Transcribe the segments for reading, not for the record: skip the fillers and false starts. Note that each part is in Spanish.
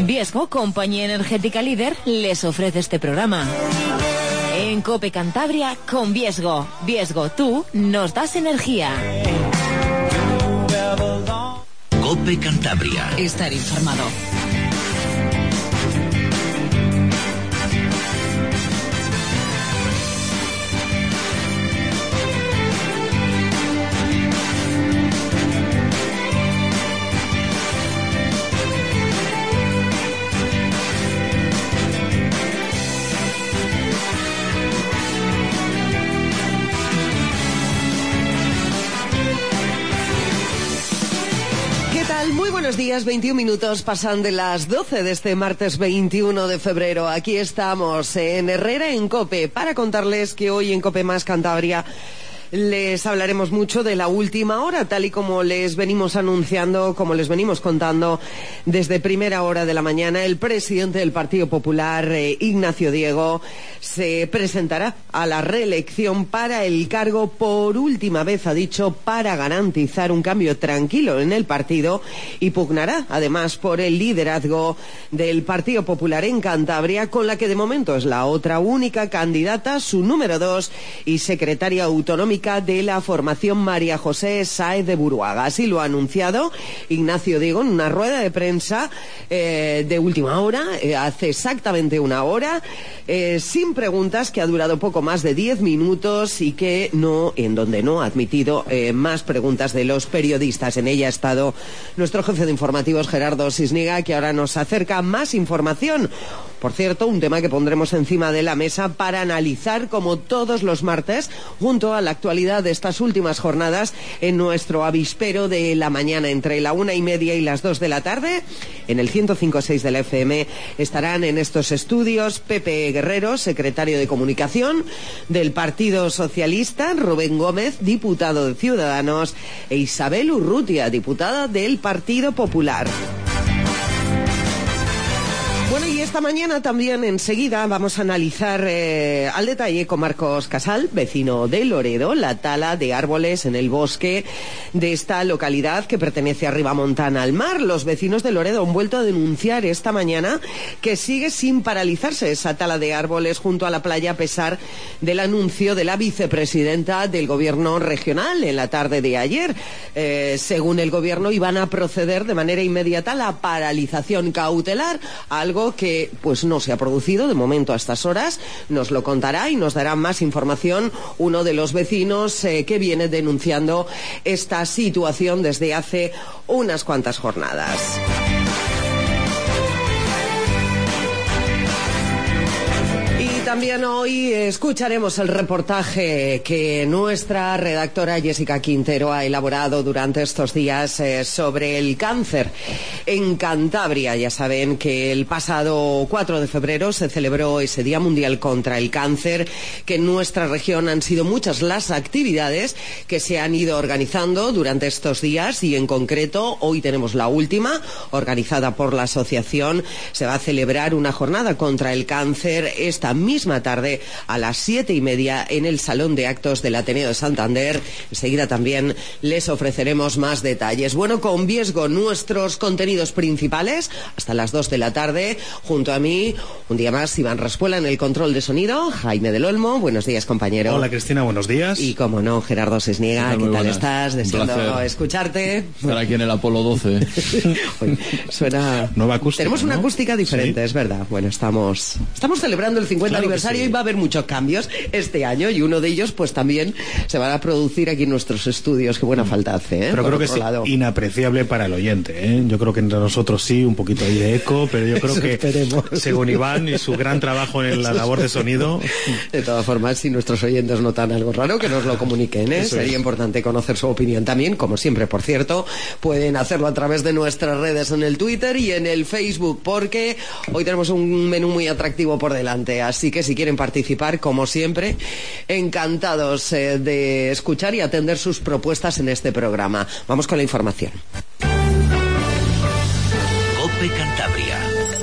Viesgo, compañía energética líder, les ofrece este programa. En COPE Cantabria con Viesgo. Viesgo, tú nos das energía. COPE Cantabria. Estar informado. Muy buenos días, 21 minutos pasan de las 12 de este martes 21 de febrero. Aquí estamos en Herrera en COPE para contarles que hoy en COPE Más Cantabria les hablaremos mucho de la última hora, tal y como les venimos anunciando, como les venimos contando desde primera hora de la mañana. El presidente del Partido Popular, Ignacio Diego, se presentará a la reelección para el cargo por última vez, ha dicho, para garantizar un cambio tranquilo en el partido, y pugnará además por el liderazgo del Partido Popular en Cantabria, con la que de momento es la otra única candidata, su número 2 y secretaria autonómica de la formación, María José Sáez de Buruaga. Así lo ha anunciado Ignacio Diego en una rueda de prensa de última hora, hace exactamente una hora, sin preguntas, que ha durado poco más de 10 minutos y que en donde no ha admitido más preguntas de los periodistas. En ella ha estado nuestro jefe de informativos, Gerardo Sisniga, que ahora nos acerca más información. Por cierto, un tema que pondremos encima de la mesa para analizar, como todos los martes, junto a la actualidad de estas últimas jornadas, en nuestro avispero de la mañana entre la 1:30 y las 2 de la tarde. En el 105.6 de la FM estarán en estos estudios Pepe Guerrero, secretario de Comunicación del Partido Socialista, Rubén Gómez, diputado de Ciudadanos, e Isabel Urrutia, diputada del Partido Popular. Bueno, y esta mañana también enseguida vamos a analizar al detalle con Marcos Casal, vecino de Loredo, la tala de árboles en el bosque de esta localidad que pertenece a Ribamontana al Mar. Los vecinos de Loredo han vuelto a denunciar esta mañana que sigue sin paralizarse esa tala de árboles junto a la playa, a pesar del anuncio de la vicepresidenta del gobierno regional en la tarde de ayer. Según el gobierno, iban a proceder de manera inmediata a la paralización cautelar, algo que pues no se ha producido de momento a estas horas. Nos lo contará y nos dará más información uno de los vecinos que viene denunciando esta situación desde hace unas cuantas jornadas. También hoy escucharemos el reportaje que nuestra redactora Jessica Quintero ha elaborado durante estos días sobre el cáncer en Cantabria. Ya saben que el pasado 4 de febrero se celebró ese Día Mundial contra el Cáncer, que en nuestra región han sido muchas las actividades que se han ido organizando durante estos días, y en concreto hoy tenemos la última, organizada por la asociación. Se va a celebrar una jornada contra el cáncer esta misma tarde a las 7:30 en el Salón de Actos del Ateneo de Santander. Enseguida también les ofreceremos más detalles. Bueno, con Viesgo, nuestros contenidos principales hasta las 2 de la tarde. Junto a mí, un día más, Iván Raspuela en el control de sonido, Jaime del Olmo. Buenos días, compañero. Hola, Cristina, buenos días. Y como no, Gerardo Sisniga, ¿qué tal estás? Deseando escucharte. Estar aquí en el Apolo 12. Oye, suena... Nueva acústica, tenemos una acústica diferente, ¿sí? Es verdad. Bueno, estamos celebrando el 50 aniversario y va a haber muchos cambios este año, y uno de ellos pues también se van a producir aquí en nuestros estudios. Qué buena falta hace, Pero creo que es inapreciable para el oyente, Yo creo que entre nosotros sí, un poquito ahí de eco, pero yo creo que esperemos. Según Iván y su gran trabajo en la labor de sonido... De todas formas, si nuestros oyentes notan algo raro, que nos lo comuniquen, Sería importante conocer su opinión también, como siempre, por cierto. Pueden hacerlo a través de nuestras redes en el Twitter y en el Facebook, porque hoy tenemos un menú muy atractivo por delante, así que si quieren participar, como siempre, encantados de escuchar y atender sus propuestas en este programa. Vamos con la información. COPE Cantabria.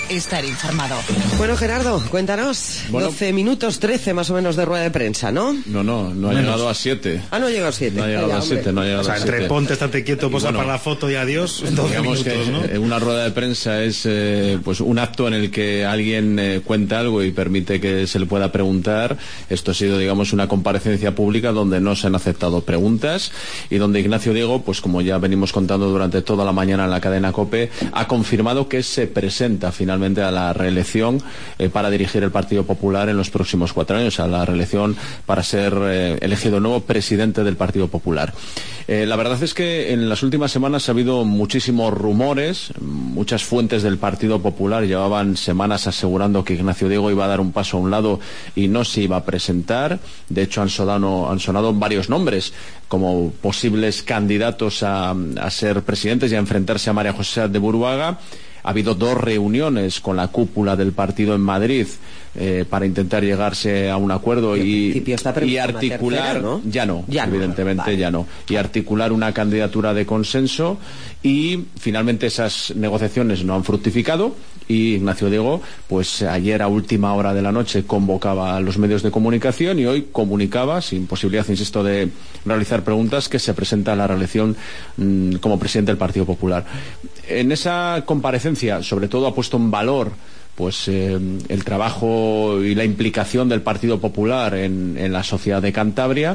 estar informado. Bueno, Gerardo, cuéntanos. 12 minutos, 13 más o menos de rueda de prensa, ¿no? No ha llegado a 7. No ha llegado a 7. No ha llegado a 7, O sea, entre ponte, estate quieto, posa para la foto y adiós, 12 minutos, que ¿no? Una rueda de prensa es pues un acto en el que alguien cuenta algo y permite que se le pueda preguntar. Esto ha sido, digamos, una comparecencia pública donde no se han aceptado preguntas y donde Ignacio Diego, pues como ya venimos contando durante toda la mañana en la cadena COPE, ha confirmado que se presenta finalmente a la reelección para dirigir el Partido Popular en los próximos 4 años, a la reelección para ser elegido nuevo presidente del Partido Popular. La verdad es que en las últimas semanas ha habido muchísimos rumores, muchas fuentes del Partido Popular llevaban semanas asegurando que Ignacio Diego iba a dar un paso a un lado y no se iba a presentar. De hecho, han sonado varios nombres como posibles candidatos a ser presidentes y a enfrentarse a María José de Buruaga. Ha habido 2 reuniones con la cúpula del partido en Madrid para intentar llegarse a un acuerdo y articular, tercera, ¿no? Ya no, evidentemente vale. ya no, y articular una candidatura de consenso, y finalmente esas negociaciones no han fructificado y Ignacio Diego, pues ayer a última hora de la noche convocaba a los medios de comunicación y hoy comunicaba, sin posibilidad, insisto, de realizar preguntas, que se presenta a la reelección como presidente del Partido Popular. En esa comparecencia, sobre todo, ha puesto en valor pues el trabajo y la implicación del Partido Popular en la sociedad de Cantabria,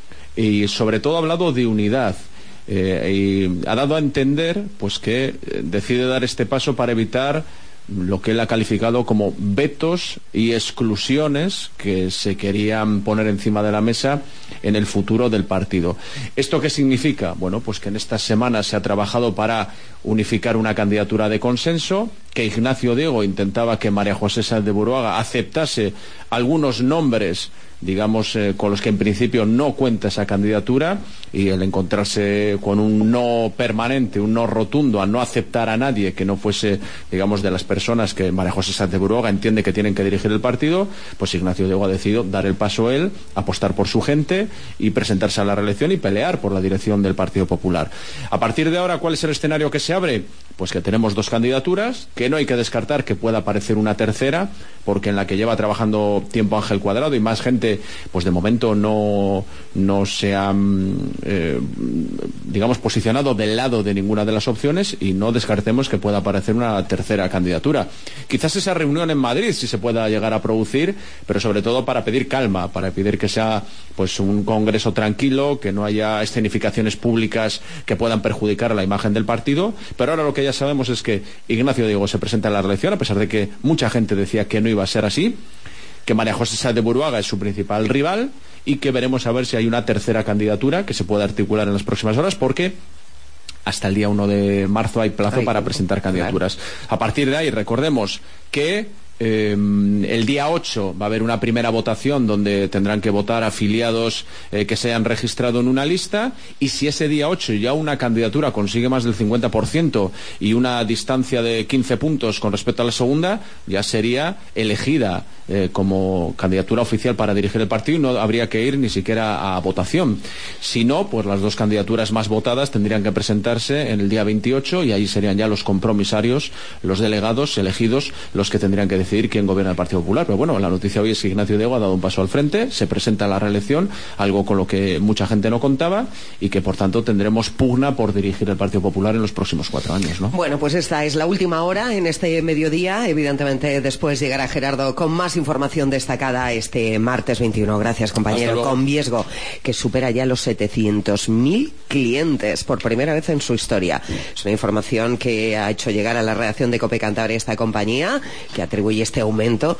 y sobre todo ha hablado de unidad. Y ha dado a entender pues que decide dar este paso para evitar lo que él ha calificado como vetos y exclusiones que se querían poner encima de la mesa en el futuro del partido. ¿Esto qué significa? Bueno, pues que en estas semanas se ha trabajado para unificar una candidatura de consenso, que Ignacio Diego intentaba que María José Sáenz de Buruaga aceptase algunos nombres, digamos, con los que en principio no cuenta esa candidatura, y el encontrarse con un no permanente, un no rotundo, a no aceptar a nadie que no fuese, digamos, de las personas que María José Sáenz de Buruaga entiende que tienen que dirigir el partido, pues Ignacio Diego ha decidido dar el paso él, apostar por su gente y presentarse a la reelección y pelear por la dirección del Partido Popular. A partir de ahora, ¿cuál es el escenario que se abre? Pues que tenemos 2 candidaturas, que no hay que descartar que pueda aparecer una tercera, porque en la que lleva trabajando tiempo Ángel Cuadrado y más gente, pues de momento no se han digamos, posicionado del lado de ninguna de las opciones, y no descartemos que pueda aparecer una tercera candidatura. Quizás esa reunión en Madrid sí se pueda llegar a producir, pero sobre todo para pedir calma, para pedir que sea pues un congreso tranquilo, que no haya escenificaciones públicas que puedan perjudicar a la imagen del partido. Pero ahora lo que ya sabemos es que Ignacio Diego se presenta a la reelección, a pesar de que mucha gente decía que no iba a ser así, que María José Sáenz de Buruaga es su principal rival, y que veremos a ver si hay una tercera candidatura que se pueda articular en las próximas horas, porque hasta el día 1 de marzo hay plazo para presentar candidaturas. A partir de ahí, recordemos que el día 8 va a haber una primera votación donde tendrán que votar afiliados que se hayan registrado en una lista, y si ese día 8 ya una candidatura consigue más del 50% y una distancia de 15 puntos con respecto a la segunda, ya sería elegida como candidatura oficial para dirigir el partido y no habría que ir ni siquiera a votación. Si no, pues las 2 candidaturas más votadas tendrían que presentarse en el día 28 y ahí serían ya los compromisarios, los delegados elegidos, los que tendrían que decidir quién gobierna el Partido Popular. Pero bueno, la noticia hoy es que Ignacio Diego ha dado un paso al frente, se presenta a la reelección, algo con lo que mucha gente no contaba, y que por tanto tendremos pugna por dirigir el Partido Popular en los próximos 4 años, ¿no? Bueno, pues esta es la última hora en este mediodía. Evidentemente después llegará Gerardo con más información destacada este martes 21. Gracias, compañero. Con Viesgo, que supera ya los 700.000 clientes por primera vez en su historia. Es una información que ha hecho llegar a la redacción de COPE Cantabria esta compañía, que atribuye este aumento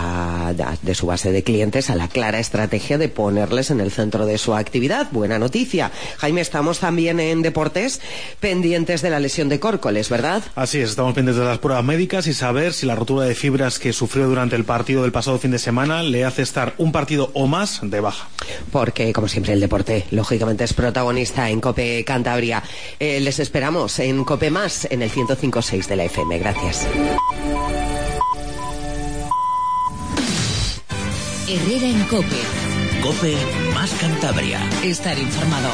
de su base de clientes a la clara estrategia de ponerles en el centro de su actividad. Buena noticia. Jaime, estamos también en deportes pendientes de la lesión de Córcoles, ¿verdad? Así es, estamos pendientes de las pruebas médicas y saber si la rotura de fibras que sufrió durante el partido del pasado fin de semana le hace estar un partido o más de baja. Porque, como siempre, el deporte, lógicamente, es protagonista en COPE Cantabria. Les esperamos en COPE Más, en el 105.6 de la FM. Gracias. Herrera en COPE. COPE Más Cantabria. Estar informado.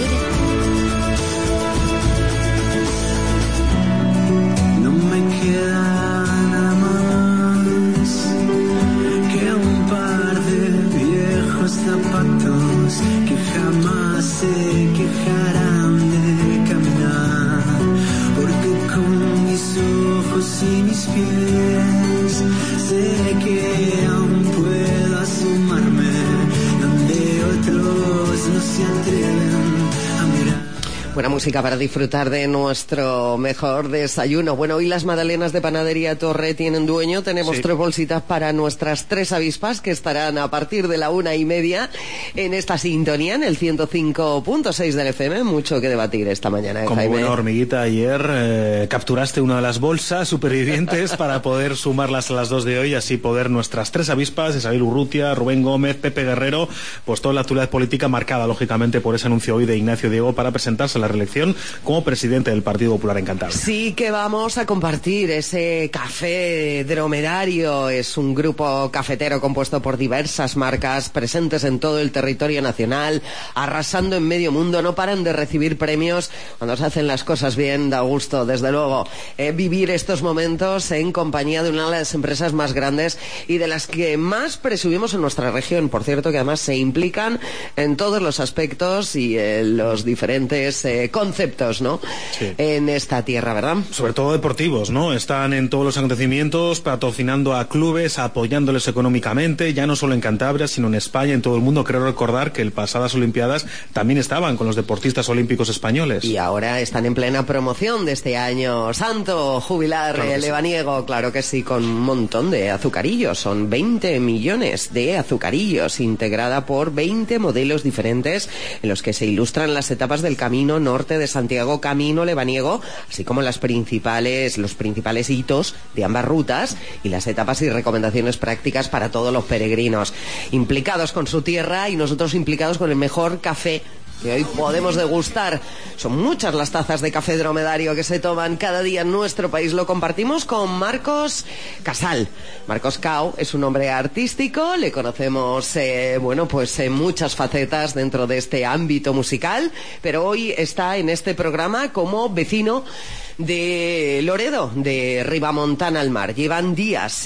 No me queda mis pies. Sé que aún puedo asomarme donde otros no se atreven a mirar. Buena música para disfrutar de nuestro mejor desayuno. Bueno, hoy las magdalenas de Panadería Torre tienen dueño. Tenemos 3 bolsitas para nuestras 3 avispas que estarán a partir de la 1:30 en esta sintonía, en el 105.6 del FM. Mucho que debatir esta mañana, Como Jaime. buena hormiguita, ayer capturaste una de las bolsas supervivientes para poder sumarlas a las 2 de hoy, así poder nuestras 3 avispas, Isabel Urrutia, Rubén Gómez, Pepe Guerrero, pues toda la actualidad política marcada, lógicamente, por ese anuncio hoy de Ignacio Diego para presentarse a la reelección como presidente del Partido Popular en Cantabria. Sí que vamos a compartir ese café dromedario. Es un grupo cafetero compuesto por diversas marcas presentes en todo el territorio nacional, arrasando en medio mundo. No paran de recibir premios. Cuando se hacen las cosas bien, da gusto, desde luego, vivir estos momentos en compañía de una de las empresas más grandes y de las que más presumimos en nuestra región. Por cierto, que además se implican en todos los aspectos y en los diferentes conceptos, ¿no? Sí. En esta tierra, ¿verdad? Sobre todo deportivos, ¿no? Están en todos los acontecimientos, patrocinando a clubes, apoyándoles económicamente, ya no solo en Cantabria, sino en España, en todo el mundo. Creo recordar que en pasadas Olimpiadas también estaban con los deportistas olímpicos españoles. Y ahora están en plena promoción de este año santo, jubilar, claro lebaniego, sí. Claro que sí, con un montón de azucarillos. Son 20 millones de azucarillos, integrada por 20 modelos diferentes en los que se ilustran las etapas del camino norte de Santiago, camino lebaniego, así como los principales hitos de ambas rutas y las etapas y recomendaciones prácticas para todos los peregrinos implicados con su tierra y nosotros implicados con el mejor café que hoy podemos degustar. Son muchas las tazas de café dromedario que se toman cada día en nuestro país. Lo compartimos con Marcos Casal. Marcos Cao es un hombre artístico, le conocemos en muchas facetas dentro de este ámbito musical, pero hoy está en este programa como vecino de Loredo, de Ribamontana al Mar. Llevan días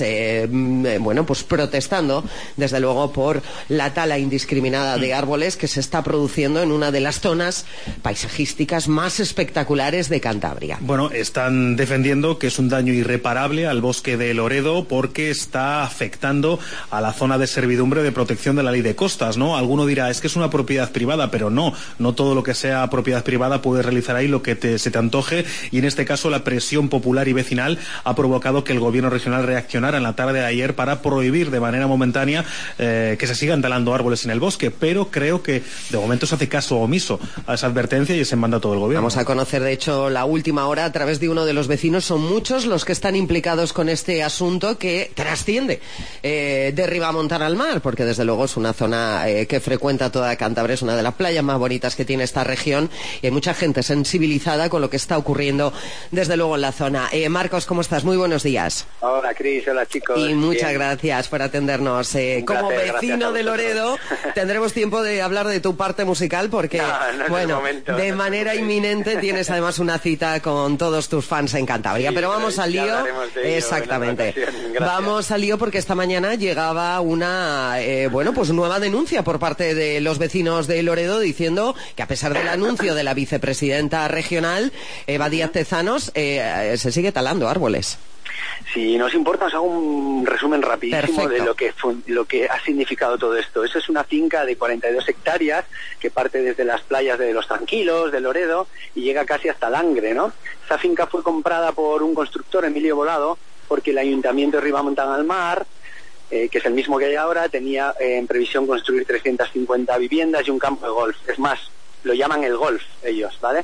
protestando desde luego por la tala indiscriminada de árboles que se está produciendo en una de las zonas paisajísticas más espectaculares de Cantabria. Bueno, están defendiendo que es un daño irreparable al bosque de Loredo porque está afectando a la zona de servidumbre de protección de la ley de costas, ¿no? Alguno dirá, es que es una propiedad privada, pero no todo lo que sea propiedad privada puede realizar ahí lo que se te antoje, y en este caso la presión popular y vecinal ha provocado que el gobierno regional reaccionara en la tarde de ayer para prohibir de manera momentánea que se sigan talando árboles en el bosque, pero creo que de momento se hace caso omiso a esa advertencia y ese mandato del gobierno. Vamos a conocer de hecho la última hora a través de uno de los vecinos. Son muchos los que están implicados con este asunto que trasciende de Ribamontana al Mar, porque desde luego es una zona que frecuenta toda Cantabria, es una de las playas más bonitas que tiene esta región y hay mucha gente sensibilizada con lo que está ocurriendo desde luego en la zona. Marcos, ¿cómo estás? Muy buenos días. Hola, Cris. Hola, chicos. Y muchas gracias por atendernos. Como vecino de Loredo, tendremos tiempo de hablar de tu parte musical porque, de manera inminente tienes además una cita con todos tus fans en Cantabria. Pero vamos al lío. Exactamente. Vamos al lío porque esta mañana llegaba una, nueva denuncia por parte de los vecinos de Loredo diciendo que a pesar del anuncio de la vicepresidenta regional, Eva Díaz Tezanos, se sigue talando árboles. Si nos importa, os hago un resumen rapidísimo. Perfecto. De lo que ha significado todo esto. Eso es una finca de 42 hectáreas que parte desde las playas de Los Tranquilos, de Loredo, y llega casi hasta Langre, ¿no? Esa finca fue comprada por un constructor, Emilio Volado, porque el Ayuntamiento de Ribamontana al Mar, que es el mismo que hay ahora, tenía en previsión construir 350 viviendas y un campo de golf. Es más, lo llaman el golf ellos, ¿vale?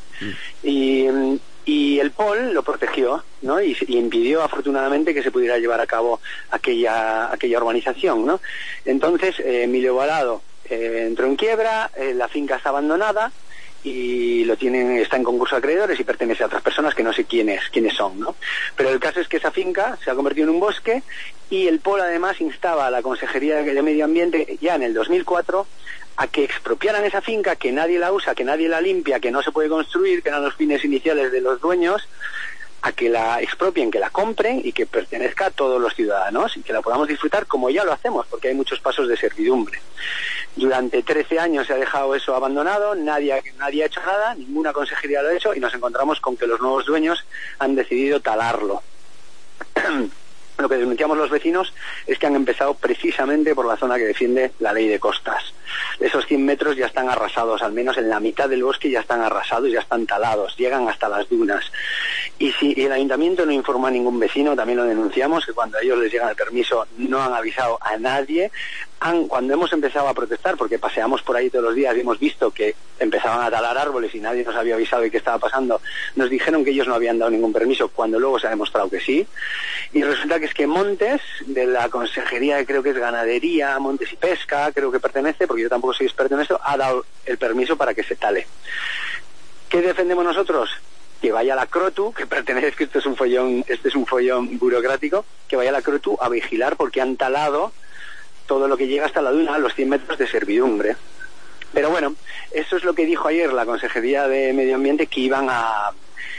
Y el POL lo protegió, ¿no? Y impidió afortunadamente que se pudiera llevar a cabo aquella urbanización, ¿no? Entonces Emilio Volado entró en quiebra, la finca está abandonada y está en concurso de acreedores y pertenece a otras personas que no sé quiénes son, ¿no? Pero el caso es que esa finca se ha convertido en un bosque y el POL además instaba a la Consejería de Medio Ambiente ya en el 2004 a que expropiaran esa finca, que nadie la usa, que nadie la limpia, que no se puede construir, que eran los fines iniciales de los dueños, a que la expropien, que la compren y que pertenezca a todos los ciudadanos y que la podamos disfrutar como ya lo hacemos, porque hay muchos pasos de servidumbre. Durante 13 años se ha dejado eso abandonado, nadie ha hecho nada, ninguna consejería lo ha hecho y nos encontramos con que los nuevos dueños han decidido talarlo. lo que denunciamos los vecinos es que han empezado precisamente por la zona que defiende la ley de costas. Esos 100 metros ya están arrasados, al menos en la mitad del bosque ya están arrasados, ya están talados, llegan hasta las dunas. Y si el ayuntamiento no informa a ningún vecino, también lo denunciamos, que cuando a ellos les llega el permiso no han avisado a nadie. Cuando hemos empezado a protestar, porque paseamos por ahí todos los días y hemos visto que empezaban a talar árboles y nadie nos había avisado de qué estaba pasando, nos dijeron que ellos no habían dado ningún permiso, cuando luego se ha demostrado que sí. Y resulta que es que Montes, de la Consejería de, creo que es Ganadería, Montes y Pesca, creo que pertenece, porque yo tampoco soy experto en esto, ha dado el permiso para que se tale. ¿Qué defendemos nosotros? Que vaya la Crotu, que pertenece, que este es un follón burocrático, que vaya la Crotu a vigilar porque han talado todo lo que llega hasta la duna, los 100 metros de servidumbre. Pero bueno, eso es lo que dijo ayer la Consejería de Medio Ambiente, que iban a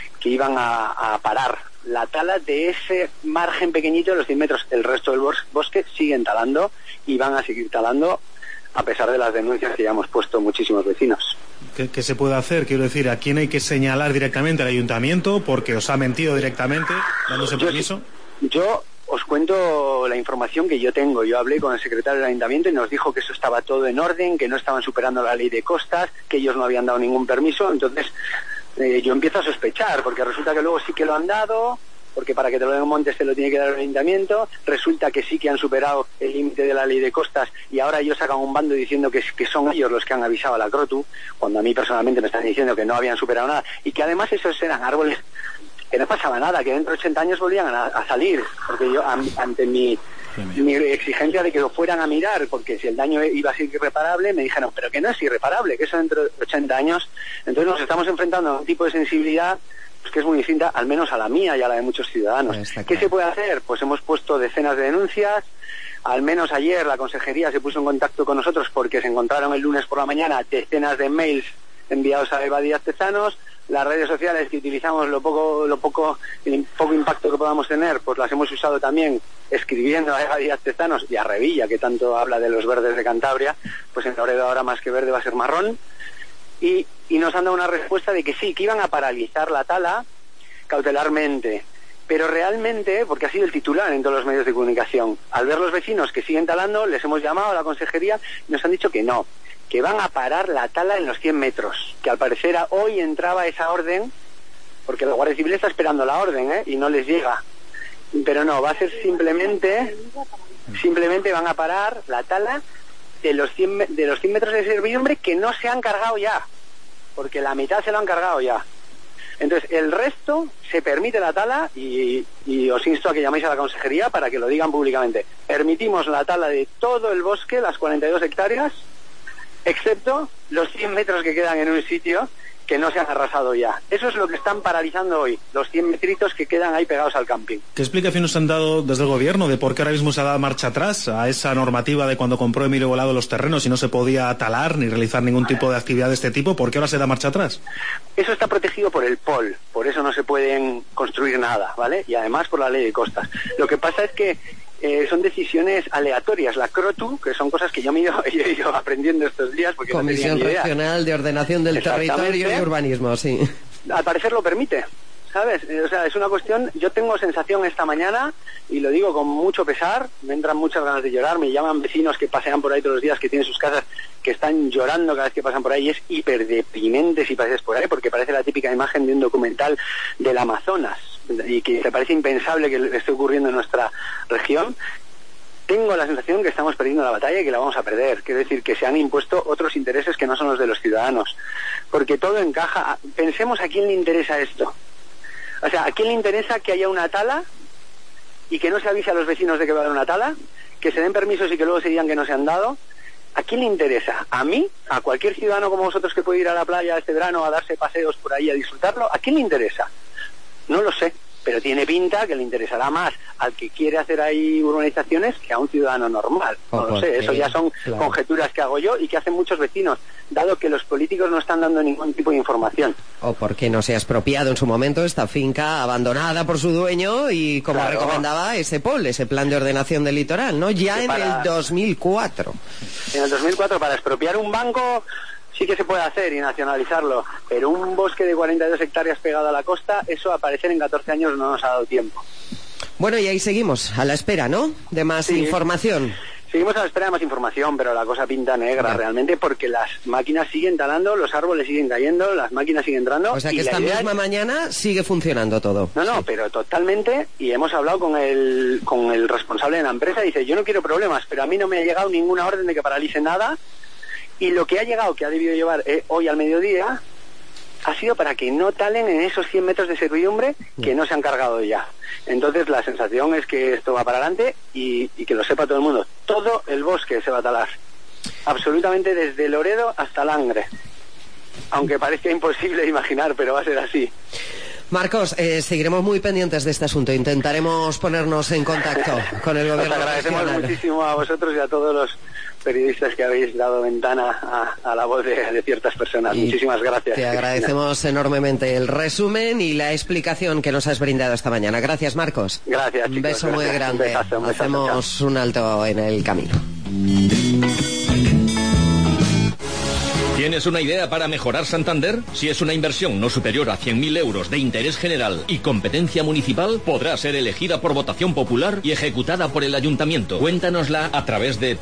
parar la tala de ese margen pequeñito de los 100 metros. El resto del bosque siguen talando y van a seguir talando a pesar de las denuncias que ya hemos puesto muchísimos vecinos. ¿Qué se puede hacer? Quiero decir, ¿a quién hay que señalar directamente? ¿Al ayuntamiento porque os ha mentido directamente dándose permiso? Yo os cuento la información que yo tengo. Yo hablé con el secretario del ayuntamiento y nos dijo que eso estaba todo en orden, que no estaban superando la ley de costas, que ellos no habían dado ningún permiso. Entonces yo empiezo a sospechar, porque resulta que luego sí que lo han dado, porque para que te lo den Montes te lo tiene que dar el ayuntamiento. Resulta que sí que han superado el límite de la ley de costas y ahora ellos sacan un bando diciendo que son ellos los que han avisado a la Crotu, cuando a mí personalmente me están diciendo que no habían superado nada y que además esos eran árboles que no pasaba nada, que dentro de 80 años volvían a salir, porque yo ante mi exigencia de que lo fueran a mirar, porque si el daño iba a ser irreparable, me dijeron, pero que no es irreparable, que eso dentro de 80 años. Entonces nos estamos enfrentando a un tipo de sensibilidad pues que es muy distinta, al menos a la mía y a la de muchos ciudadanos. ¿Qué se puede hacer? Pues hemos puesto decenas de denuncias. Al menos ayer la consejería se puso en contacto con nosotros porque se encontraron el lunes por la mañana decenas de mails enviados a Eva Díaz Tezanos. Las redes sociales que utilizamos, el poco impacto que podamos tener, pues las hemos usado también escribiendo a Eva Díaz Tezanos y a Revilla, que tanto habla de los verdes de Cantabria. Pues en Loredo ahora más que verde va a ser marrón. Y nos han dado una respuesta de que sí, que iban a paralizar la tala cautelarmente. Pero realmente, porque ha sido el titular en todos los medios de comunicación, al ver los vecinos que siguen talando, les hemos llamado a la consejería y nos han dicho que no, que van a parar la tala en los 100 metros, que al parecer hoy entraba esa orden, porque la Guardia Civil está esperando la orden, y no les llega. Pero no, va a ser simplemente van a parar la tala de los 100 metros de servidumbre que no se han cargado ya, porque la mitad se lo han cargado ya. Entonces, el resto se permite la tala y os insto a que llaméis a la consejería para que lo digan públicamente. Permitimos la tala de todo el bosque, las 42 hectáreas, excepto los 100 metros que quedan en un sitio que no se han arrasado ya. Eso es lo que están paralizando hoy, los 100 metritos que quedan ahí pegados al camping. ¿Qué explicaciones han dado desde el gobierno de por qué ahora mismo se ha dado marcha atrás a esa normativa de cuando compró Emilio Volado los terrenos y no se podía talar ni realizar ningún tipo de actividad de este tipo? ¿Por qué ahora se da marcha atrás? Eso está protegido por el POL, por eso no se pueden construir nada, ¿vale? Y además por la ley de costas. Lo que pasa es que son decisiones aleatorias. La CROTU, que son cosas que yo he ido aprendiendo estos días porque Comisión no tenía ni idea. Regional de Ordenación del Territorio y Urbanismo, sí. Al parecer lo permite, ¿sabes? O sea, es una cuestión. Yo tengo sensación esta mañana, y lo digo con mucho pesar, me entran muchas ganas de llorar, me llaman vecinos que pasean por ahí todos los días, que tienen sus casas, que están llorando cada vez que pasan por ahí, y es hiperdeprimente si pases por ahí, porque parece la típica imagen de un documental del Amazonas, y que te parece impensable que esté ocurriendo en nuestra región. Tengo la sensación que estamos perdiendo la batalla y que la vamos a perder. Quiero decir que se han impuesto otros intereses que no son los de los ciudadanos, porque todo encaja. Pensemos a quién le interesa esto. O sea, ¿a quién le interesa que haya una tala y que no se avise a los vecinos de que va a haber una tala, que se den permisos y que luego se digan que no se han dado? ¿A quién le interesa? ¿A mí? ¿A cualquier ciudadano como vosotros que puede ir a la playa este verano a darse paseos por ahí a disfrutarlo? ¿A quién le interesa? No lo sé, pero tiene pinta que le interesará más al que quiere hacer ahí urbanizaciones que a un ciudadano normal. No lo sé, eso ya son conjeturas que hago yo y que hacen muchos vecinos, dado que los políticos no están dando ningún tipo de información. O porque no se ha expropiado en su momento esta finca abandonada por su dueño y como recomendaba ese POL, ese Plan de Ordenación del Litoral, ¿no? Ya en el 2004. En el 2004, para expropiar un banco sí que se puede hacer y nacionalizarlo, pero un bosque de 42 hectáreas pegado a la costa, eso a parecer en 14 años no nos ha dado tiempo. Bueno, y ahí seguimos, a la espera, ¿no?, de más información. Seguimos a la espera de más información, pero la cosa pinta negra realmente, porque las máquinas siguen talando, los árboles siguen cayendo, las máquinas siguen entrando. O sea que esta misma mañana sigue funcionando todo. No, pero totalmente, y hemos hablado con el responsable de la empresa, y dice, yo no quiero problemas, pero a mí no me ha llegado ninguna orden de que paralice nada, y lo que ha llegado, que ha debido llevar hoy al mediodía, ha sido para que no talen en esos 100 metros de servidumbre que no se han cargado ya. Entonces la sensación es que esto va para adelante y que lo sepa todo el mundo. Todo el bosque se va a talar, absolutamente desde Loredo hasta Langre, aunque parezca imposible de imaginar, pero va a ser así. Marcos, seguiremos muy pendientes de este asunto. Intentaremos ponernos en contacto con el gobierno. Os agradecemos muchísimo a vosotros y a todos los periodistas que habéis dado ventana a la voz de ciertas personas. Muchísimas gracias. Te agradecemos enormemente el resumen y la explicación que nos has brindado esta mañana. Gracias, Marcos. Gracias, chicos. Un beso muy grande. Un besazo, hacemos un alto en el camino. ¿Tienes una idea para mejorar Santander? Si es una inversión no superior a 100.000 euros de interés general y competencia municipal, podrá ser elegida por votación popular y ejecutada por el ayuntamiento. Cuéntanosla a través de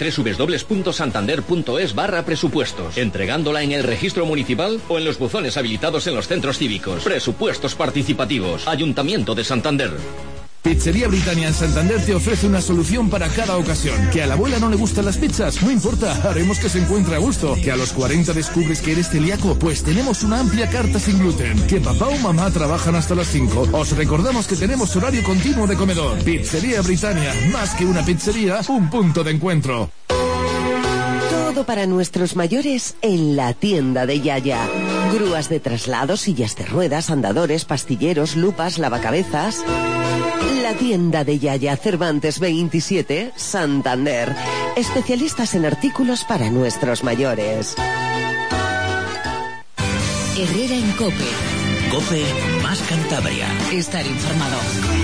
www.santander.es/presupuestos, entregándola en el registro municipal o en los buzones habilitados en los centros cívicos. Presupuestos participativos. Ayuntamiento de Santander. Pizzería Britannia en Santander te ofrece una solución para cada ocasión. ¿Que a la abuela no le gustan las pizzas? No importa, haremos que se encuentre a gusto. ¿Que a los 40 descubres que eres celíaco? Pues tenemos una amplia carta sin gluten. ¿Que papá o mamá trabajan hasta las 5? Os recordamos que tenemos horario continuo de comedor. Pizzería Britannia, más que una pizzería, un punto de encuentro. Todo para nuestros mayores en la tienda de Yaya. Grúas de traslado, sillas de ruedas, andadores, pastilleros, lupas, lavacabezas. La tienda de Yaya, Cervantes 27, Santander. Especialistas en artículos para nuestros mayores. Herrera en COPE. COPE más Cantabria. Estar informado.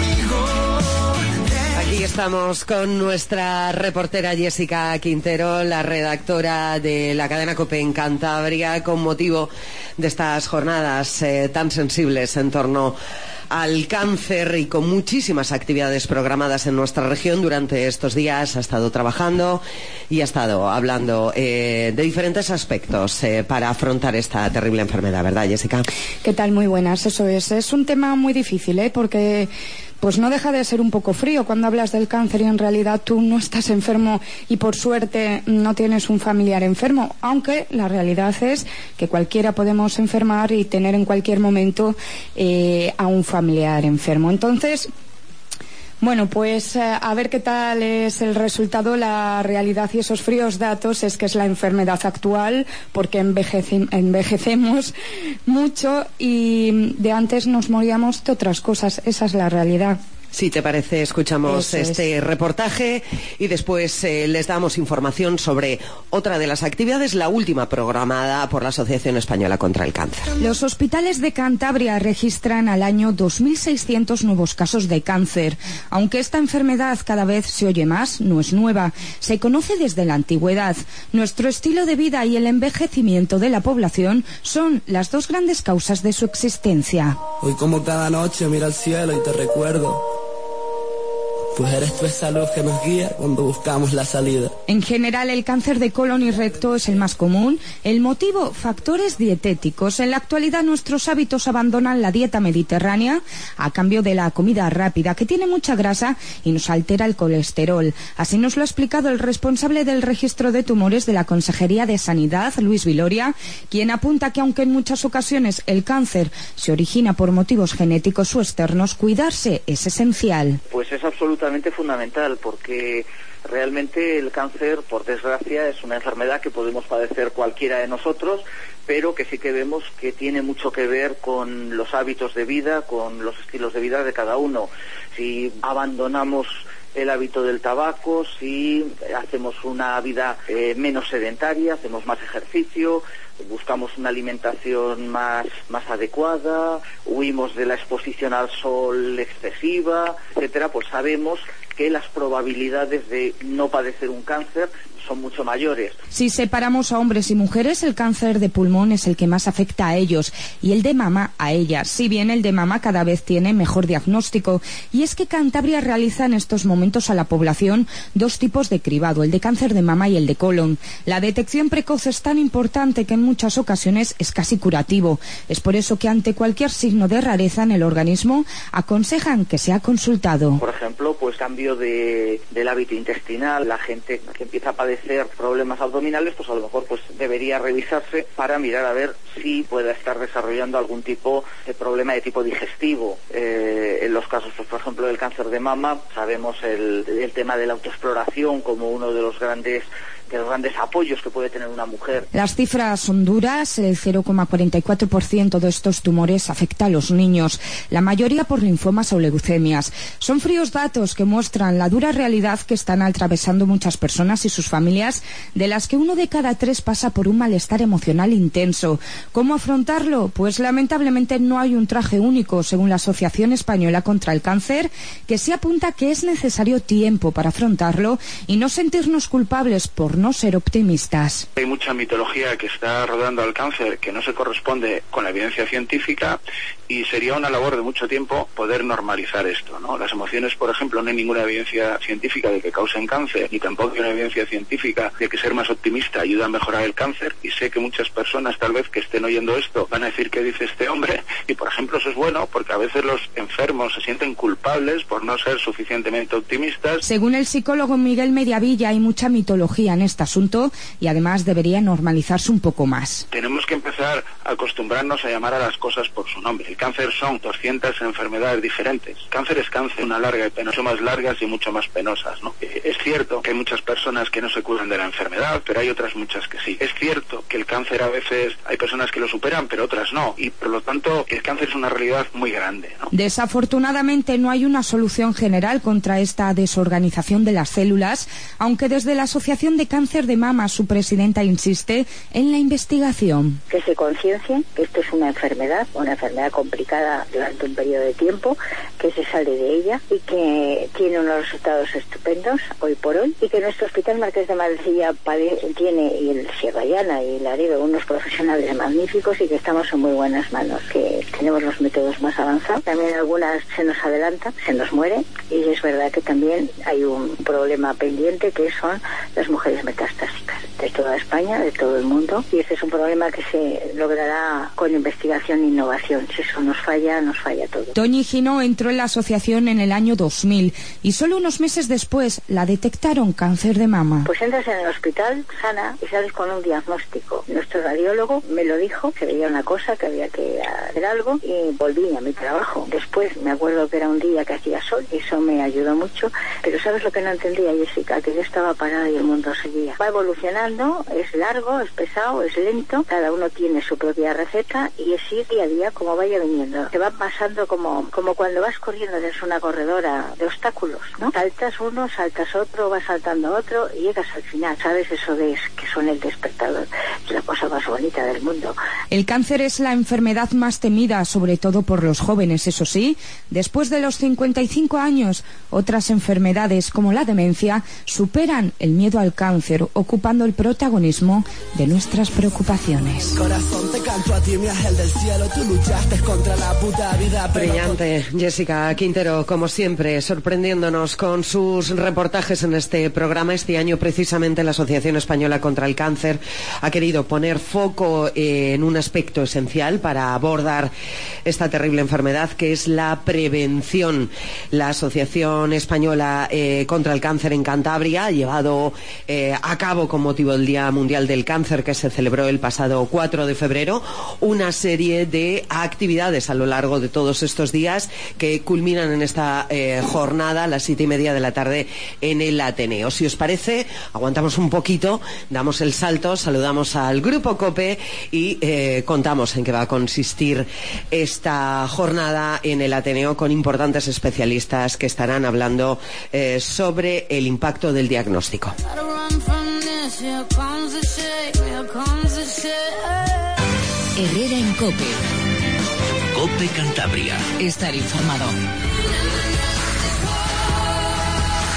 Aquí estamos con nuestra reportera Jessica Quintero, la redactora de la cadena COPE en Cantabria, con motivo de estas jornadas tan sensibles en torno al cáncer y con muchísimas actividades programadas en nuestra región durante estos días. Ha estado trabajando y ha estado hablando de diferentes aspectos para afrontar esta terrible enfermedad, ¿verdad, Jessica? ¿Qué tal? Muy buenas, eso es. Es un tema muy difícil, porque pues no deja de ser un poco frío cuando hablas del cáncer y en realidad tú no estás enfermo y por suerte no tienes un familiar enfermo, aunque la realidad es que cualquiera podemos enfermar y tener en cualquier momento a un familiar enfermo. Entonces, bueno, pues a ver qué tal es el resultado. La realidad y esos fríos datos es que es la enfermedad actual, porque envejecemos mucho y de antes nos moríamos de otras cosas. Esa es la realidad. Si te parece, escuchamos este reportaje y después les damos información sobre otra de las actividades, la última programada por la Asociación Española contra el Cáncer. Los hospitales de Cantabria registran al año 2.600 nuevos casos de cáncer. Aunque esta enfermedad cada vez se oye más, no es nueva. Se conoce desde la antigüedad. Nuestro estilo de vida y el envejecimiento de la población son las dos grandes causas de su existencia. Hoy como cada noche miro al cielo y te recuerdo. Pues eres tú esa luz que nos guía cuando buscamos la salida. En general, el cáncer de colon y recto es el más común. El motivo, factores dietéticos. En la actualidad, nuestros hábitos abandonan la dieta mediterránea a cambio de la comida rápida, que tiene mucha grasa y nos altera el colesterol. Así nos lo ha explicado el responsable del registro de tumores de la Consejería de Sanidad, Luis Viloria, quien apunta que aunque en muchas ocasiones el cáncer se origina por motivos genéticos o externos, cuidarse es esencial. Pues es absolutamente fundamental, porque realmente el cáncer, por desgracia, es una enfermedad que podemos padecer cualquiera de nosotros, pero que sí que vemos que tiene mucho que ver con los hábitos de vida, con los estilos de vida de cada uno. Si abandonamos el hábito del tabaco, si hacemos una vida menos sedentaria, hacemos más ejercicio, buscamos una alimentación más adecuada, huimos de la exposición al sol excesiva, etcétera, pues sabemos que las probabilidades de no padecer un cáncer son mucho mayores. Si separamos a hombres y mujeres, el cáncer de pulmón es el que más afecta a ellos y el de mama a ellas, si bien el de mama cada vez tiene mejor diagnóstico. Y es que Cantabria realiza en estos momentos a la población 2 tipos de cribado, el de cáncer de mama y el de colon. La detección precoz es tan importante que en muchas ocasiones es casi curativo. Es por eso que ante cualquier signo de rareza en el organismo aconsejan que sea consultado. Por ejemplo, pues cambio del hábito intestinal, la gente que empieza a padecer problemas abdominales, pues a lo mejor pues debería revisarse para mirar a ver si pueda estar desarrollando algún tipo de problema de tipo digestivo. En los casos, pues por ejemplo, del cáncer de mama, sabemos el tema de la autoexploración como uno de los grandes apoyos que puede tener una mujer. Las cifras son duras, el 0,44% de estos tumores afecta a los niños, la mayoría por linfomas o leucemias. Son fríos datos que muestran la dura realidad que están atravesando muchas personas y sus familias, de las que 1 de cada 3 pasa por un malestar emocional intenso. ¿Cómo afrontarlo? Pues lamentablemente no hay un traje único, según la Asociación Española contra el Cáncer, que sí apunta que es necesario tiempo para afrontarlo y no sentirnos culpables por no ser optimistas. Hay mucha mitología que está rodando al cáncer que no se corresponde con la evidencia científica y sería una labor de mucho tiempo poder normalizar esto, ¿no? Las emociones, por ejemplo, no hay ninguna evidencia científica de que causen cáncer, ni tampoco hay una evidencia científica de que ser más optimista ayuda a mejorar el cáncer, y sé que muchas personas tal vez que estén oyendo esto van a decir ¿qué dice este hombre? Y por ejemplo eso es bueno porque a veces los enfermos se sienten culpables por no ser suficientemente optimistas. Según el psicólogo Miguel Mediavilla, hay mucha mitología en este asunto y además debería normalizarse un poco más. Tenemos que empezar a acostumbrarnos a llamar a las cosas por su nombre. El cáncer son 200 enfermedades diferentes. Cáncer es cáncer, una larga y penosa, mucho más largas y mucho más penosas, ¿no? Es cierto que hay muchas personas que no se curan de la enfermedad, pero hay otras muchas que sí. Es cierto que el cáncer a veces hay personas que lo superan, pero otras no. Y por lo tanto, el cáncer es una realidad muy grande, ¿no? Desafortunadamente no hay una solución general contra esta desorganización de las células, aunque desde la Asociación de Cáncer de Mama su presidenta insiste en la investigación. Que se conciencien que esto es una enfermedad complicada durante un periodo de tiempo, que se sale de ella y que tiene unos resultados estupendos hoy por hoy, y que nuestro Hospital Marqués de Madrid tiene, y el Sierra Llana y Laredo, unos profesionales magníficos y que estamos en muy buenas manos, que tenemos los métodos más avanzados. También algunas se nos adelantan, se nos mueren, y es verdad que también hay un problema pendiente que son las mujeres metastásicas de toda España, de todo el mundo, y este es un problema que se logrará con investigación e innovación. Si eso nos falla todo. Toñi Gino entró en la asociación en el año 2000 y solo unos meses después la detectaron cáncer de mama. Pues entras en el hospital sana y sales con un diagnóstico. Nuestro radiólogo me lo dijo, que veía una cosa, que había que hacer algo, y volví a mi trabajo. Después me acuerdo que era un día que hacía sol, y eso me ayudó mucho, pero ¿sabes lo que no entendía, Jessica? Que yo estaba parada y el mundo seguía. Va evolucionando, es largo, es pesado, es lento, cada uno tiene su propia receta y es ir día a día como vaya viniendo. Te va pasando como cuando vas corriendo desde una corredora de obstáculos, ¿no? Saltas uno, saltas otro, vas saltando otro y llegas al final. ¿Sabes? Eso de que son el despertador, es la cosa más bonita del mundo. El cáncer es la enfermedad más temida, sobre todo por los jóvenes, eso sí. Después de los 55 años, otras enfermedades como la demencia superan el miedo al cáncer, ocupando el protagonismo de nuestras preocupaciones. Corazón, te canto a ti, mi ángel del cielo, tú luchaste contra la puta vida. Brillante, Jessica Quintero, como siempre, sorprendiéndonos con sus reportajes en este programa. Este año, precisamente, la Asociación Española contra el Cáncer ha querido poner foco en un aspecto esencial para abordar esta terrible enfermedad, que es la prevención. La Asociación Española contra el Cáncer en Cantabria ha llevado a cabo, con motivo del Día Mundial del Cáncer, que se celebró el pasado 4 de febrero, una serie de actividades a lo largo de todos estos días que culminan en esta jornada a las 7:30 de la tarde en el Ateneo. Si os parece, aguantamos un poquito, damos el salto, saludamos al Grupo COPE y contamos en qué va a consistir esta jornada en el Ateneo con importantes especialistas que estarán hablando sobre el impacto del diagnóstico. Herrera en COPE. COPE Cantabria. Estar informado.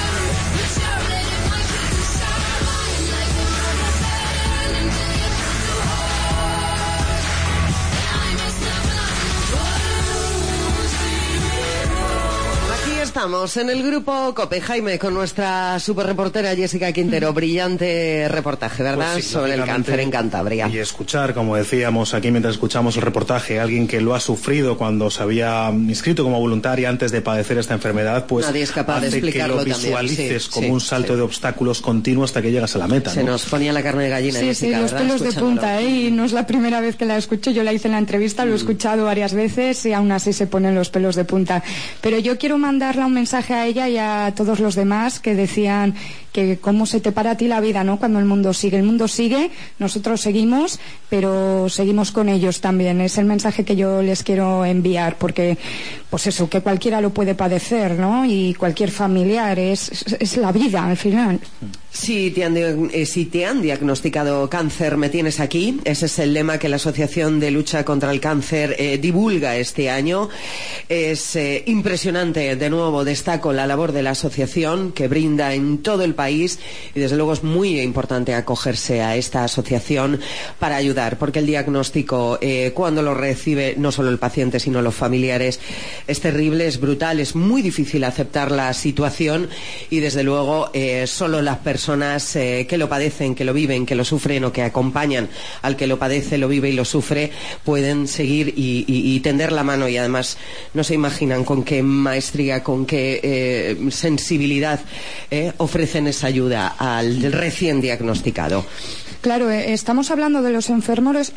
estamos en el grupo COPE, Jaime, con nuestra superreportera Jessica Quintero. Brillante reportaje, ¿verdad? Pues sí, sobre el cáncer en Cantabria. Y escuchar, como decíamos aquí mientras escuchamos el reportaje, alguien que lo ha sufrido cuando se había inscrito como voluntaria antes de padecer esta enfermedad, pues nadie es capaz de hace explicarlo que lo visualices también. como un salto de obstáculos continuo hasta que llegas a la meta. Se nos ponía la carne de gallina. Sí, Jessica, sí, los ¿verdad? pelos de punta, y no es la primera vez que la escucho. Yo la hice en la entrevista, lo he escuchado varias veces y aún así se ponen los pelos de punta. Pero yo quiero mandarle un mensaje a ella y a todos los demás que decían que cómo se te para a ti la vida, ¿no? Cuando el mundo sigue, nosotros seguimos, pero seguimos con ellos también. Es el mensaje que yo les quiero enviar, porque, pues eso, que cualquiera lo puede padecer, ¿no? Y cualquier familiar, es la vida al final. Si te han diagnosticado cáncer, me tienes aquí. Ese es el lema que la Asociación de Lucha contra el Cáncer divulga este año. Es impresionante. De nuevo, destaco la labor de la asociación que brinda en todo el país, y desde luego es muy importante acogerse a esta asociación para ayudar, porque el diagnóstico, cuando lo recibe no solo el paciente sino los familiares, es terrible, es brutal, es muy difícil aceptar la situación, y desde luego solo las personas que lo padecen, que lo viven, que lo sufren o que acompañan al que lo padece, lo vive y lo sufre pueden seguir y tender la mano, y además no se imaginan con qué maestría, con qué sensibilidad ofrecen esa ayuda al recién diagnosticado. Claro, estamos hablando de los enfermos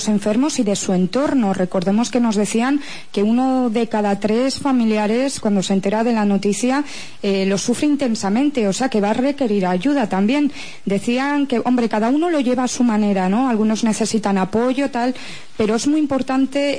y de su entorno. Recordemos que nos decían que 1 de cada 3 familiares, cuando se entera de la noticia, lo sufre intensamente, o sea que va a requerir ayuda también. Decían que, hombre, cada uno lo lleva a su manera, ¿no? Algunos necesitan apoyo, tal, pero es muy importante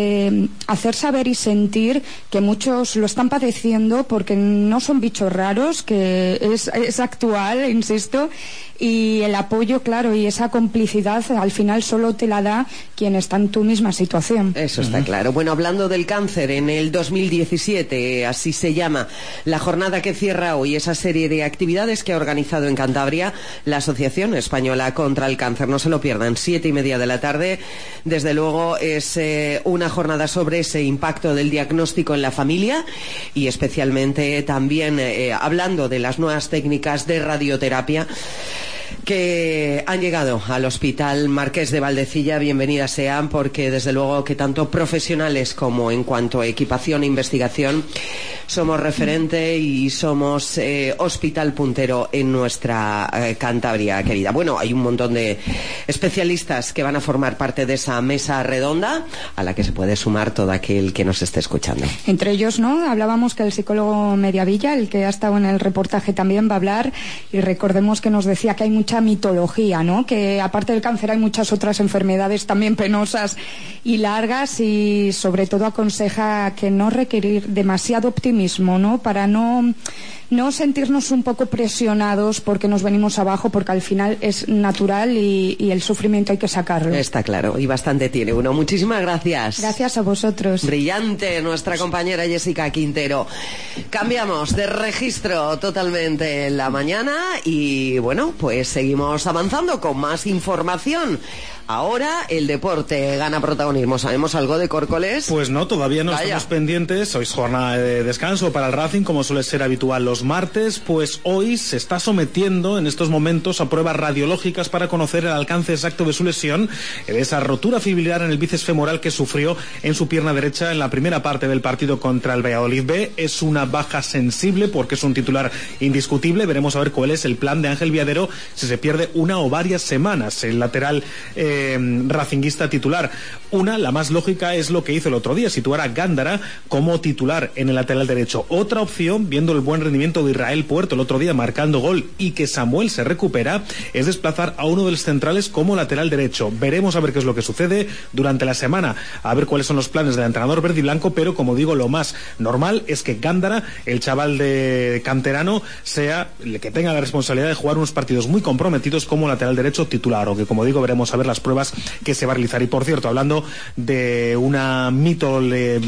hacer saber y sentir que muchos lo están padeciendo, porque no son bichos raros, que es actual, insisto, y el apoyo, claro, y esa complicidad al final solo te la da quien está en tu misma situación. Eso está claro. Bueno, hablando del cáncer, en el 2017, así se llama la jornada que cierra hoy esa serie de actividades que ha organizado en Cantabria la Asociación Española contra el Cáncer. No se lo pierdan, 7:30 de la tarde. Desde luego es una jornada sobre ese impacto del diagnóstico en la familia, y especialmente también hablando de las nuevas técnicas de radioterapia que han llegado al Hospital Marqués de Valdecilla. Bienvenidas sean, porque desde luego que tanto profesionales como en cuanto a equipación e investigación somos referente y somos hospital puntero en nuestra Cantabria querida. Bueno, hay un montón de especialistas que van a formar parte de esa mesa redonda a la que se puede sumar todo aquel que nos esté escuchando. Entre ellos, ¿no? Hablábamos que el psicólogo Mediavilla, el que ha estado en el reportaje, también va a hablar, y recordemos que nos decía que hay mucha mitología, ¿no? Que aparte del cáncer hay muchas otras enfermedades también penosas y largas, y sobre todo aconseja que no requerir demasiado optimismo, ¿no? Para no sentirnos un poco presionados porque nos venimos abajo, porque al final es natural y el sufrimiento hay que sacarlo. Está claro, y bastante tiene uno. Muchísimas gracias. Gracias a vosotros. Brillante nuestra compañera Jessica Quintero. Cambiamos de registro totalmente en la mañana y bueno, pues seguimos avanzando con más información. Ahora el deporte gana protagonismo. ¿Sabemos algo de Córcoles? Pues no, todavía no. Estamos pendientes. Hoy es jornada de descanso para el Racing, como suele ser habitual los martes. Pues hoy se está sometiendo en estos momentos a pruebas radiológicas para conocer el alcance exacto de su lesión, de esa rotura fibrilar en el bíceps femoral que sufrió en su pierna derecha en la primera parte del partido contra el Valladolid B. Es una baja sensible porque es un titular indiscutible. Veremos a ver cuál es el plan de Ángel Viadero si se pierde una o varias semanas. El lateral racinguista titular. La más lógica es lo que hizo el otro día, situar a Gándara como titular en el lateral derecho. Otra opción, viendo el buen rendimiento de Israel Puerto el otro día marcando gol y que Samuel se recupera, es desplazar a uno de los centrales como lateral derecho. Veremos a ver qué es lo que sucede durante la semana, a ver cuáles son los planes del entrenador verde y blanco, pero como digo, lo más normal es que Gándara, el chaval de canterano, sea el que tenga la responsabilidad de jugar unos partidos muy complejos comprometidos como lateral derecho titular, o que, como digo, veremos a ver las pruebas que se va a realizar. Y por cierto, hablando de una mito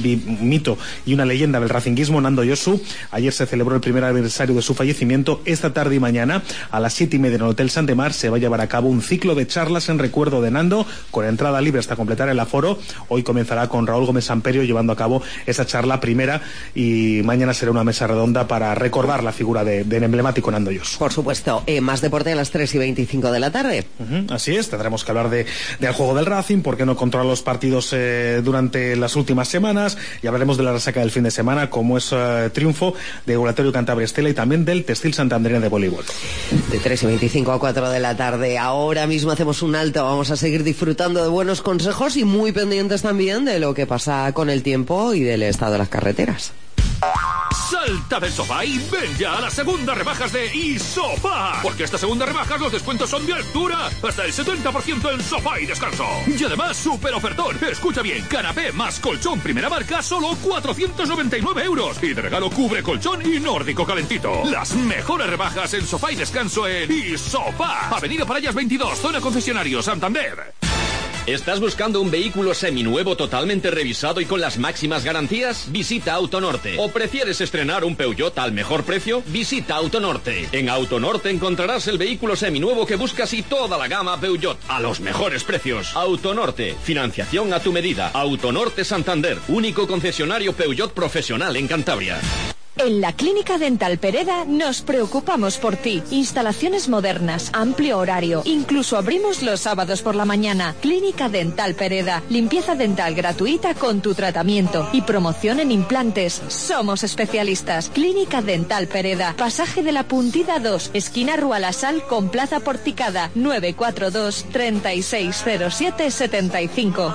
y una leyenda del racinguismo, Nando Yosu, ayer se celebró el primer aniversario de su fallecimiento. Esta tarde y mañana a las 7:30 en el Hotel Santemar se va a llevar a cabo un ciclo de charlas en recuerdo de Nando, con entrada libre hasta completar el aforo. Hoy comenzará con Raúl Gómez Samperio llevando a cabo esa charla primera, y mañana será una mesa redonda para recordar la figura del emblemático Nando Yosu. Por supuesto, más deporte a las 3:25 de la tarde. Así es, tendremos que hablar del juego del Racing, por qué no controla los partidos durante las últimas semanas, y hablaremos de la resaca del fin de semana, como es triunfo de Obligatorio Cantabria Estela y también del Textil Santanderina de voleibol. De 3:25 a 4 de la tarde. Ahora mismo hacemos un alto, vamos a seguir disfrutando de buenos consejos y muy pendientes también de lo que pasa con el tiempo y del estado de las carreteras. Salta del sofá y ven ya a las segundas rebajas de Isofá. Porque estas segundas rebajas los descuentos son de altura. Hasta el 70% en sofá y descanso. Y además, súper ofertón. Escucha bien, canapé más colchón primera marca, solo 499 euros. Y de regalo cubre colchón y nórdico calentito. Las mejores rebajas en sofá y descanso en Isofá. Avenida Parallas 22, zona concesionario Santander. ¿Estás buscando un vehículo seminuevo totalmente revisado y con las máximas garantías? Visita Autonorte. ¿O prefieres estrenar un Peugeot al mejor precio? Visita Autonorte. En Autonorte encontrarás el vehículo seminuevo que buscas y toda la gama Peugeot a los mejores precios. Autonorte. Financiación a tu medida. Autonorte Santander. Único concesionario Peugeot profesional en Cantabria. En la Clínica Dental Pereda nos preocupamos por ti. Instalaciones modernas, amplio horario, incluso abrimos los sábados por la mañana. Clínica Dental Pereda, limpieza dental gratuita con tu tratamiento y promoción en implantes. Somos especialistas. Clínica Dental Pereda, Pasaje de la Puntida 2, esquina Rua La Sal con Plaza Porticada, 942 3607 75.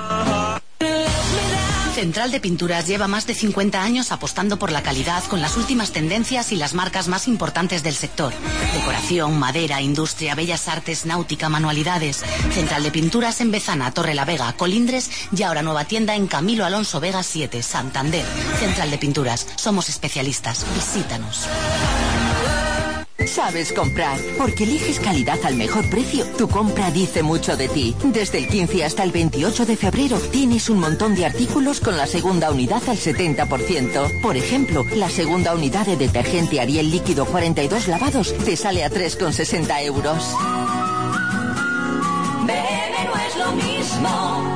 Central de Pinturas lleva más de 50 años apostando por la calidad con las últimas tendencias y las marcas más importantes del sector. Decoración, madera, industria, bellas artes, náutica, manualidades. Central de Pinturas en Bezana, Torrelavega, Colindres y ahora nueva tienda en Camilo Alonso Vega 7, Santander. Central de Pinturas, somos especialistas. Visítanos. Sabes comprar, porque eliges calidad al mejor precio. Tu compra dice mucho de ti. Desde el 15 hasta el 28 de febrero tienes un montón de artículos con la segunda unidad al 70%. Por ejemplo, la segunda unidad de detergente Ariel líquido 42 lavados te sale a 3,60 euros. Bebé no es lo mismo.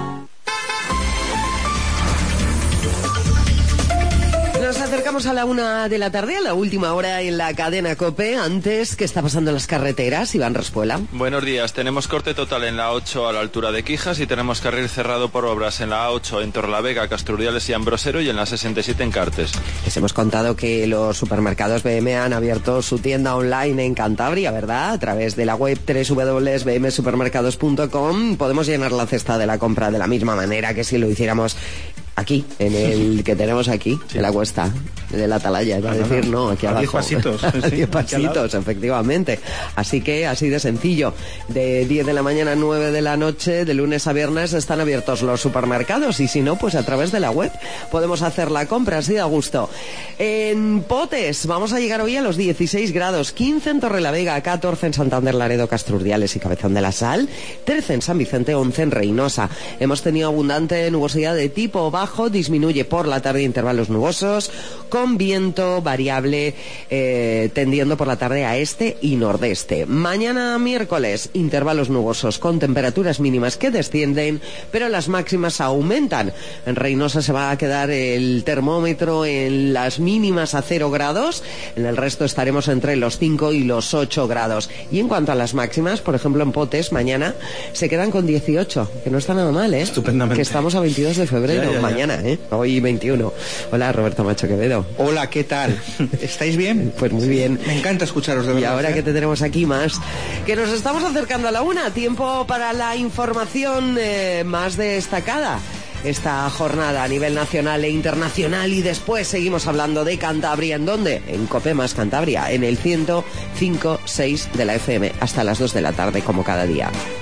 Nos acercamos a la 1 de la tarde, a la última hora en la cadena COPE. Antes, ¿qué está pasando en las carreteras? Iván Respuela. Buenos días. Tenemos corte total en la 8 a la altura de Quijas y tenemos carril cerrado por obras en la A8 en Torrelavega, Casturdiales y Ambrosero y en la 67 en Cartes. Les hemos contado que los supermercados BM han abierto su tienda online en Cantabria, ¿verdad? A través de la web www.bmsupermercados.com podemos llenar la cesta de la compra de la misma manera que si lo hiciéramos aquí, en el que tenemos aquí, sí. En la cuesta de la Atalaya, iba a decir, no, aquí abajo. 10 pasitos. Sí, 10 pasitos, efectivamente. Así que, así de sencillo. De 10 de la mañana a 9 de la noche, de lunes a viernes, están abiertos los supermercados y si no, pues a través de la web podemos hacer la compra, así de a gusto. En Potes, vamos a llegar hoy a los 16 grados, 15 en Torrelavega, 14 en Santander, Laredo, Casturdiales y Cabezón de la Sal, 13 en San Vicente, 11 en Reynosa. Hemos tenido abundante nubosidad de tipo bajo, disminuye por la tarde intervalos nubosos, con viento variable tendiendo por la tarde a este y nordeste. Mañana miércoles, intervalos nubosos con temperaturas mínimas que descienden, pero las máximas aumentan. En Reynosa se va a quedar el termómetro en las mínimas a 0 grados, en el resto estaremos entre los 5 y los 8 grados. Y en cuanto a las máximas, por ejemplo en Potes, mañana se quedan con 18, que no está nada mal, ¿eh? Estupendamente. Que estamos a 22 de febrero, ya. Mañana, hoy 21. Hola, Roberto Macho Quevedo. Hola, ¿qué tal? ¿Estáis bien? Pues muy bien. Me encanta escucharos de verdad. Y ahora que te tenemos aquí más, que nos estamos acercando a la 1, tiempo para la información más destacada esta jornada a nivel nacional e internacional, y después seguimos hablando de Cantabria. ¿En dónde? En COPE más Cantabria, en el 105.6 de la FM, hasta las 2 de la tarde como cada día.